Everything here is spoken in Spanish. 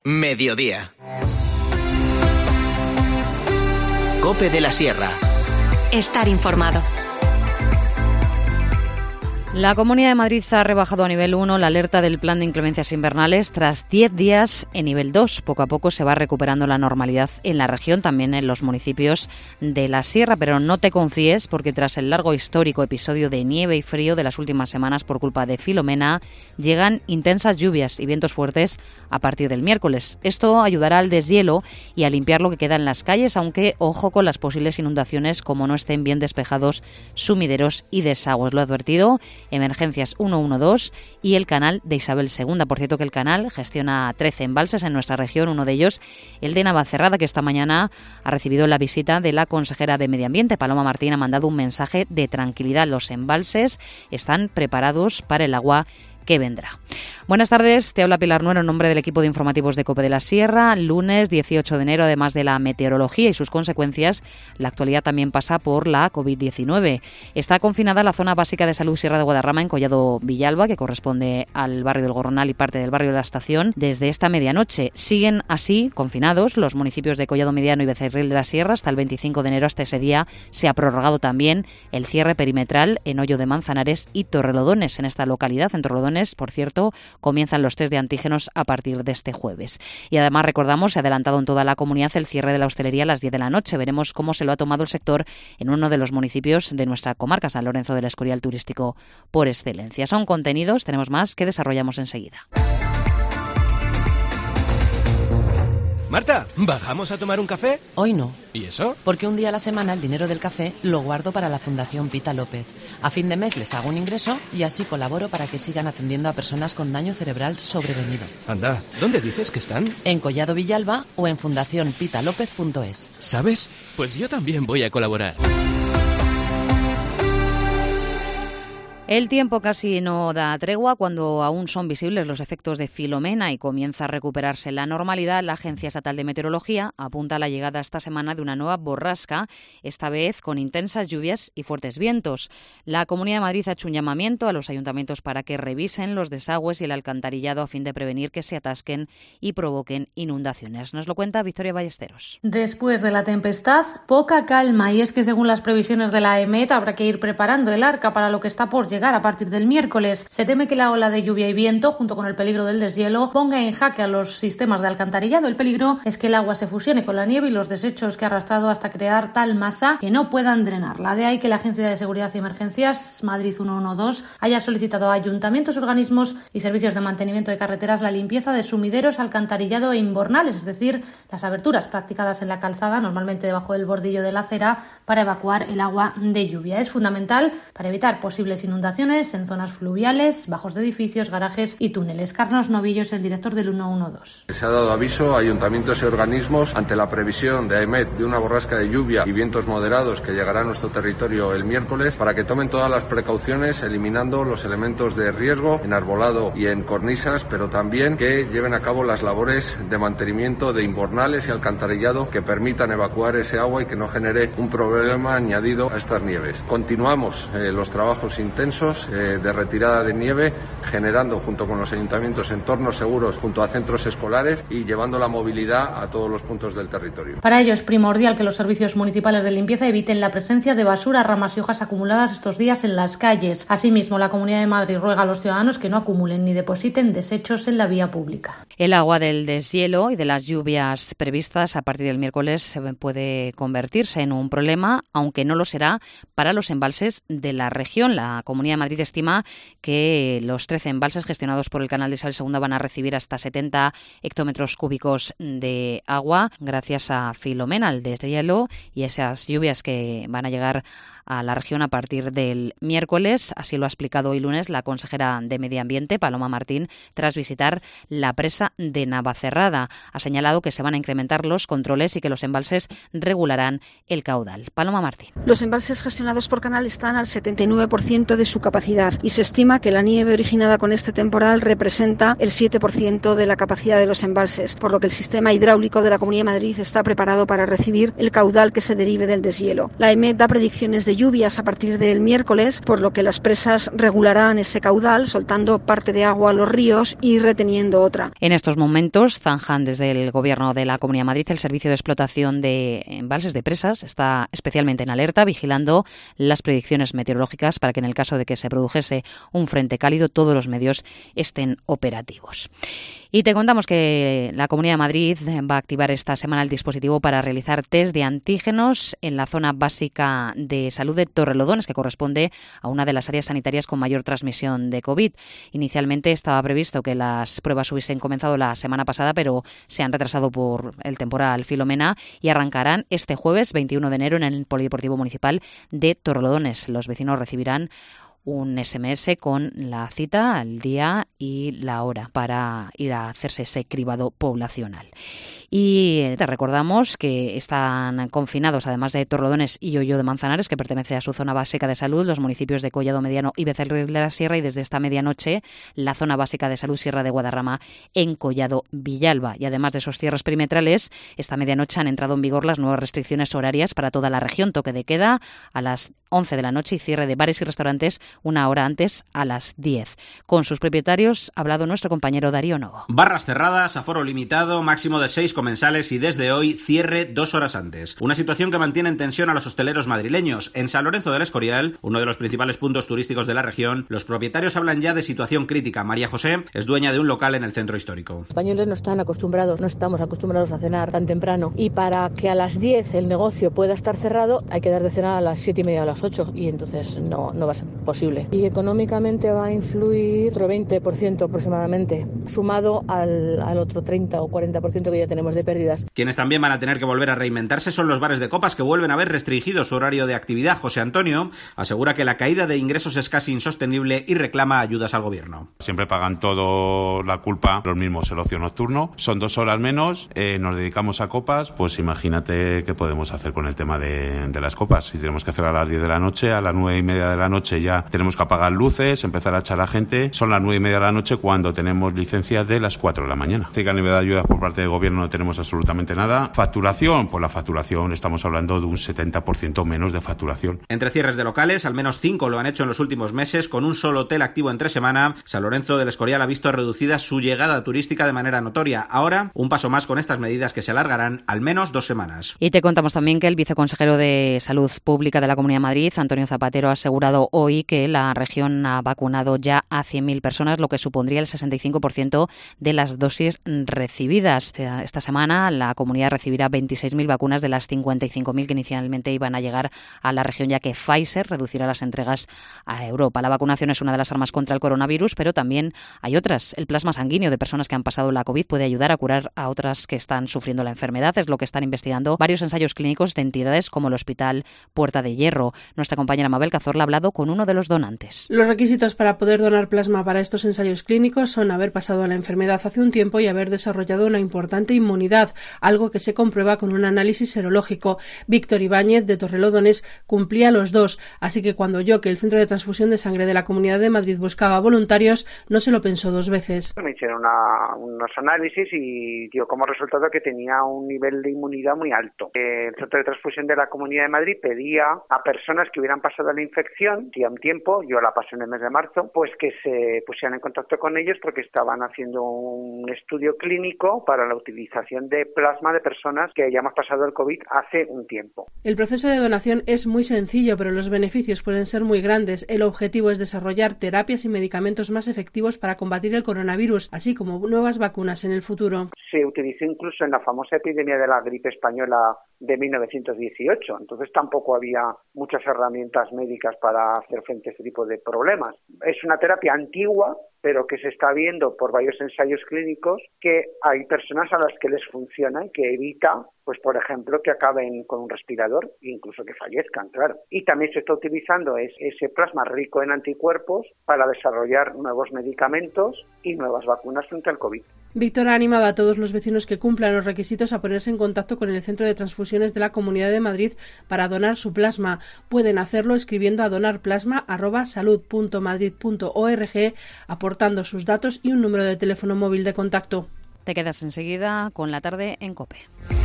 Mediodía. COPE de la Sierra. Estar informado. La Comunidad de Madrid ha rebajado a nivel 1 la alerta del plan de inclemencias invernales tras 10 días en nivel 2. Poco a poco se va recuperando la normalidad en la región, también en los municipios de la Sierra. Pero no te confíes, porque tras el largo histórico episodio de nieve y frío de las últimas semanas por culpa de Filomena, llegan intensas lluvias y vientos fuertes a partir del miércoles. Esto ayudará al deshielo y a limpiar lo que queda en las calles, aunque ojo con las posibles inundaciones como no estén bien despejados sumideros y desagües. Lo ha advertido Emergencias 112 y el canal de Isabel II. Por cierto, que el canal gestiona 13 embalses en nuestra región, uno de ellos el de Navacerrada, que esta mañana ha recibido la visita de la consejera de Medio Ambiente. Paloma Martín ha mandado un mensaje de tranquilidad. Los embalses están preparados para el agua que vendrá. Buenas tardes, te habla Pilar Nuero en nombre del equipo de informativos de COPE de la Sierra. Lunes 18 de enero, además de la meteorología y sus consecuencias, la actualidad también pasa por la COVID-19. Está confinada la zona básica de salud Sierra de Guadarrama en Collado Villalba, que corresponde al barrio del Gorronal y parte del barrio de la Estación, desde esta medianoche. Siguen así confinados los municipios de Collado Mediano y Becerril de la Sierra hasta el 25 de enero. Hasta ese día se ha prorrogado también el cierre perimetral en Hoyo de Manzanares y Torrelodones. En esta localidad, en Torrelodones, por cierto, comienzan los test de antígenos a partir de este jueves. Y además, recordamos, se ha adelantado en toda la comunidad el cierre de la hostelería a las 10 de la noche. Veremos cómo se lo ha tomado el sector en uno de los municipios de nuestra comarca, San Lorenzo del Escorial, turístico por excelencia. Son contenidos, tenemos más que desarrollamos enseguida. Marta, ¿bajamos a tomar un café? Hoy no. ¿Y eso? Porque un día a la semana el dinero del café lo guardo para la Fundación Pita López. A fin de mes les hago un ingreso y así colaboro para que sigan atendiendo a personas con daño cerebral sobrevenido. Anda, ¿dónde dices que están? En Collado Villalba o en fundacionpitalopez.es. ¿Sabes? Pues yo también voy a colaborar. El tiempo casi no da tregua cuando aún son visibles los efectos de Filomena y comienza a recuperarse la normalidad. La Agencia Estatal de Meteorología apunta a la llegada esta semana de una nueva borrasca, esta vez con intensas lluvias y fuertes vientos. La Comunidad de Madrid ha hecho un llamamiento a los ayuntamientos para que revisen los desagües y el alcantarillado a fin de prevenir que se atasquen y provoquen inundaciones. Nos lo cuenta Victoria Ballesteros. Después de la tempestad, poca calma, y es que según las previsiones de la EMET habrá que ir preparando el arca para lo que está por llegar a partir del miércoles. Se teme que la ola de lluvia y viento, junto con el peligro del deshielo, ponga en jaque a los sistemas de alcantarillado. El peligro es que el agua se fusione con la nieve y los desechos que ha arrastrado hasta crear tal masa que no puedan drenarla. De ahí que la Agencia de Seguridad y Emergencias, Madrid 112, haya solicitado a ayuntamientos, organismos y servicios de mantenimiento de carreteras la limpieza de sumideros, alcantarillado e inbornales, es decir, las aberturas practicadas en la calzada, normalmente debajo del bordillo de la acera, para evacuar el agua de lluvia. Es fundamental para evitar posibles inundaciones en zonas fluviales, bajos de edificios, garajes y túneles. Carlos Novillo es el director del 112. Se ha dado aviso a ayuntamientos y organismos ante la previsión de AEMET de una borrasca de lluvia y vientos moderados que llegará a nuestro territorio el miércoles para que tomen todas las precauciones eliminando los elementos de riesgo en arbolado y en cornisas, pero también que lleven a cabo las labores de mantenimiento de inbornales y alcantarillado que permitan evacuar ese agua y que no genere un problema añadido a estas nieves. Continuamos los trabajos intensos de retirada de nieve, generando junto con los ayuntamientos entornos seguros junto a centros escolares y llevando la movilidad a todos los puntos del territorio. Para ello es primordial que los servicios municipales de limpieza eviten la presencia de basura, ramas y hojas acumuladas estos días en las calles. Asimismo, la Comunidad de Madrid ruega a los ciudadanos que no acumulen ni depositen desechos en la vía pública. El agua del deshielo y de las lluvias previstas a partir del miércoles puede convertirse en un problema, aunque no lo será para los embalses de la región. La Comunidad de Madrid estima que los 13 embalses gestionados por el canal de Isabel II van a recibir hasta 70 hectómetros cúbicos de agua gracias a Filomena, el deshielo y esas lluvias que van a llegar a la región a partir del miércoles. Así lo ha explicado hoy lunes la consejera de Medio Ambiente, Paloma Martín, tras visitar la presa de Navacerrada. Ha señalado que se van a incrementar los controles y que los embalses regularán el caudal. Paloma Martín. Los embalses gestionados por canal están al 79% de su capacidad y se estima que la nieve originada con este temporal representa el 7% de la capacidad de los embalses, por lo que el sistema hidráulico de la Comunidad de Madrid está preparado para recibir el caudal que se derive del deshielo. La EMET da predicciones de lluvias a partir del miércoles, por lo que las presas regularán ese caudal, soltando parte de agua a los ríos y reteniendo otra. En estos momentos zanjan desde el Gobierno de la Comunidad de Madrid el servicio de explotación de embalses de presas. Está especialmente en alerta, vigilando las predicciones meteorológicas para que en el caso de que se produjese un frente cálido todos los medios estén operativos. Y te contamos que la Comunidad de Madrid va a activar esta semana el dispositivo para realizar test de antígenos en la zona básica de salud de Torrelodones, que corresponde a una de las áreas sanitarias con mayor transmisión de COVID. Inicialmente estaba previsto que las pruebas hubiesen comenzado la semana pasada, pero se han retrasado por el temporal Filomena y arrancarán este jueves 21 de enero en el Polideportivo Municipal de Torrelodones. Los vecinos recibirán un SMS con la cita, el día y la hora para ir a hacerse ese cribado poblacional. Y te recordamos que están confinados, además de Torrelodones y Hoyo de Manzanares, que pertenece a su zona básica de salud, los municipios de Collado Mediano y Becerril de la Sierra, y desde esta medianoche la zona básica de salud Sierra de Guadarrama en Collado Villalba. Y además de esos cierres perimetrales, esta medianoche han entrado en vigor las nuevas restricciones horarias para toda la región. Toque de queda a las 11 de la noche y cierre de bares y restaurantes una hora antes, a las 10. Con sus propietarios ha hablado nuestro compañero Darío Novo. Barras cerradas, aforo limitado, máximo de 6 comensales y desde hoy cierre 2 horas antes. Una situación que mantiene en tensión a los hosteleros madrileños. En San Lorenzo del Escorial, uno de los principales puntos turísticos de la región, los propietarios hablan ya de situación crítica. María José es dueña de un local en el centro histórico. Los españoles no estamos acostumbrados a cenar tan temprano, y para que a las 10 el negocio pueda estar cerrado hay que dar de cenar a las 7:30 o a las 8, y entonces no va a ser posible. Y económicamente va a influir otro 20% aproximadamente, sumado al otro 30 o 40% que ya tenemos de pérdidas. Quienes también van a tener que volver a reinventarse son los bares de copas, que vuelven a ver restringido su horario de actividad. José Antonio asegura que la caída de ingresos es casi insostenible y reclama ayudas al gobierno. Siempre pagan todo la culpa los mismos, el ocio nocturno. Son 2 horas menos, nos dedicamos a copas, pues imagínate qué podemos hacer con el tema de las copas. Si tenemos que hacer a las 10 de la noche, a las 9:30 de la noche ya tenemos que apagar luces, empezar a echar a la gente. Son las 9:30 de la noche cuando tenemos licencia de las 4 de la mañana. Así que a nivel de ayudas por parte del gobierno no tenemos absolutamente nada. Facturación, pues la facturación estamos hablando de un 70% menos de facturación. Entre cierres de locales, al menos 5 lo han hecho en los últimos meses, con un solo hotel activo entre semana. San Lorenzo del Escorial ha visto reducida su llegada turística de manera notoria. Ahora, un paso más con estas medidas que se alargarán al menos 2 semanas. Y te contamos también que el viceconsejero de Salud Pública de la Comunidad de Madrid, Antonio Zapatero, ha asegurado hoy que la región ha vacunado ya a 100.000 personas, lo que supondría el 65% de las dosis recibidas. Esta semana la comunidad recibirá 26.000 vacunas de las 55.000 que inicialmente iban a llegar a la región, ya que Pfizer reducirá las entregas a Europa. La vacunación es una de las armas contra el coronavirus, pero también hay otras. El plasma sanguíneo de personas que han pasado la COVID puede ayudar a curar a otras que están sufriendo la enfermedad. Es lo que están investigando varios ensayos clínicos de entidades como el Hospital Puerta de Hierro. Nuestra compañera Mabel Cazorla ha hablado con uno de los donantes. Los requisitos para poder donar plasma para estos ensayos clínicos son haber pasado la enfermedad hace un tiempo y haber desarrollado una importante inmunidad, algo que se comprueba con un análisis serológico. Víctor Ibáñez, de Torrelodones, cumplía los dos, así que cuando oyó que el Centro de Transfusión de Sangre de la Comunidad de Madrid buscaba voluntarios, no se lo pensó 2 veces. Me hicieron unos análisis y dio como resultado que tenía un nivel de inmunidad muy alto. El Centro de Transfusión de la Comunidad de Madrid pedía a personas que hubieran pasado la infección, ya un tiempo, yo la pasé en el mes de marzo, pues que se pusieran en contacto con ellos porque estaban haciendo un estudio clínico para la utilización de plasma de personas que hayamos pasado el COVID hace un tiempo. El proceso de donación es muy sencillo, pero los beneficios pueden ser muy grandes. El objetivo es desarrollar terapias y medicamentos más efectivos para combatir el coronavirus, así como nuevas vacunas en el futuro. Se utilizó incluso en la famosa epidemia de la gripe española de 1918, entonces tampoco había muchas herramientas médicas para hacer frente a este tipo de problemas. Es una terapia antigua, pero que se está viendo por varios ensayos clínicos que hay personas a las que les funciona y que evita, pues por ejemplo, que acaben con un respirador e incluso que fallezcan, claro. Y también se está utilizando ese plasma rico en anticuerpos para desarrollar nuevos medicamentos y nuevas vacunas frente al COVID. Víctor ha animado a todos los vecinos que cumplan los requisitos a ponerse en contacto con el Centro de Transfusiones de la Comunidad de Madrid para donar su plasma. Pueden hacerlo escribiendo a donarplasma@salud.madrid.org, aportando sus datos y un número de teléfono móvil de contacto. Te quedas enseguida con La Tarde en COPE.